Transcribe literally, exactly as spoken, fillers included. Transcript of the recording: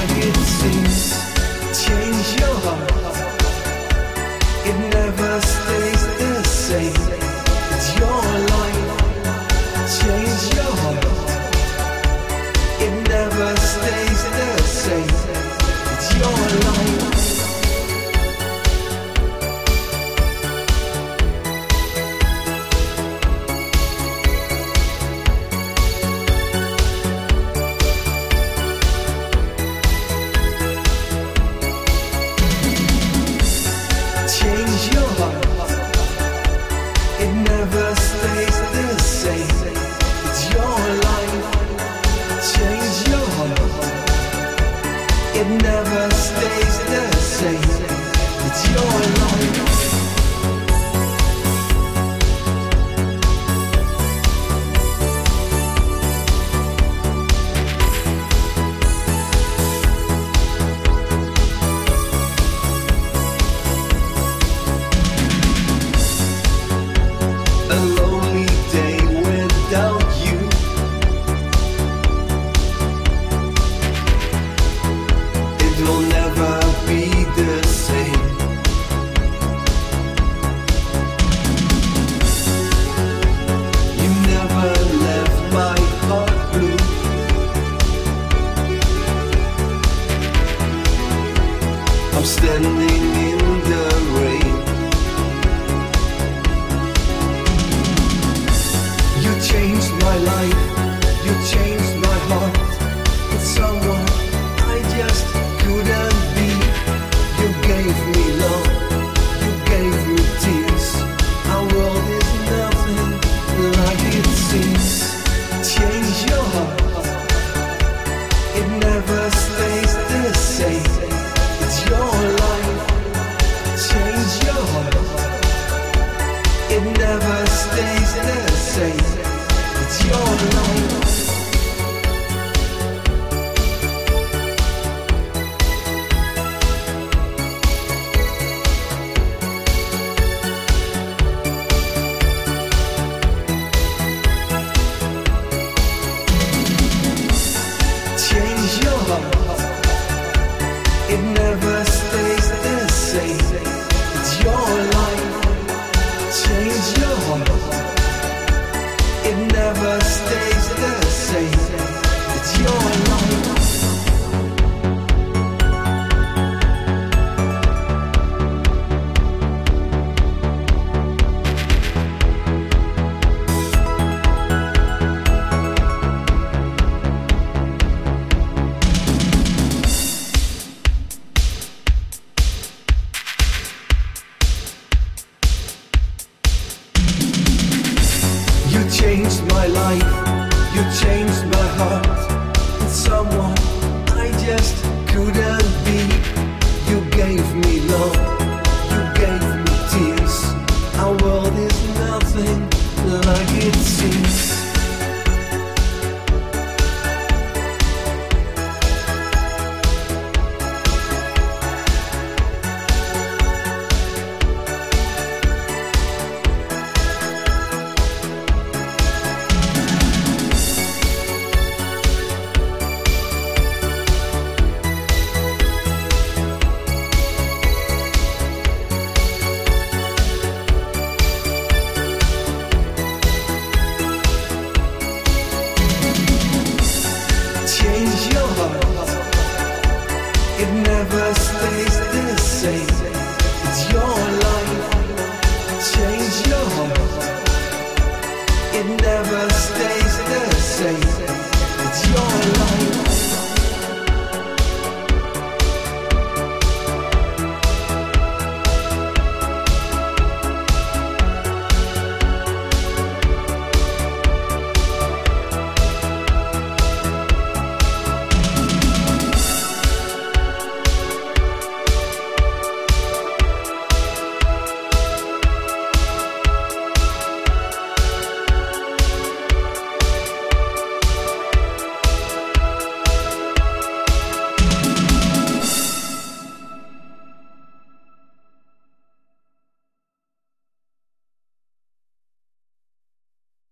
like it seems. Change your heart, it never stays the same. It's your life. Change your heart, it never stays the same. It's your life. Change your heart, it never stays the same. It's your life. Change your heart, it never stays the same. It's your life. A lonely day without you. It will never be the same. You never left my heart blue. I'm standing in the rain. You changed my life, you changed my heart. It's someone I just couldn't be. You gave me love, you gave me tears. Our world is nothing like it seems. Change your heart, it never stays the same. It's your life. Change your heart, it never stays the same. It's your life. Change your heart, it never stays the same. It's your life. Change your heart, it never stays the same. It's your life. You changed my life, you changed my heart. It's someone I just couldn't be. You gave me love, you gave me tears. Our world is nothing like it seems. Change your heart, it never stays the same.